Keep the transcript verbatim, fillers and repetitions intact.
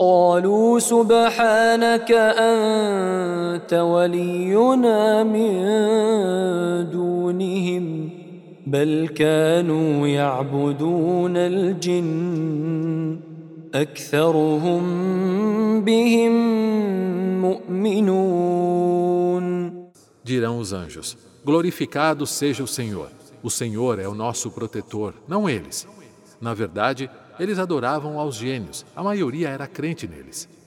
قالوا سبحانك أنت ولينا من دونهم بل كانوا يعبدون الجن أكثرهم بهم مؤمنون. Dirão os anjos: glorificado seja o Senhor. O Senhor é o nosso protetor, não eles. Na verdade, eles adoravam aos gênios, a maioria era crente neles.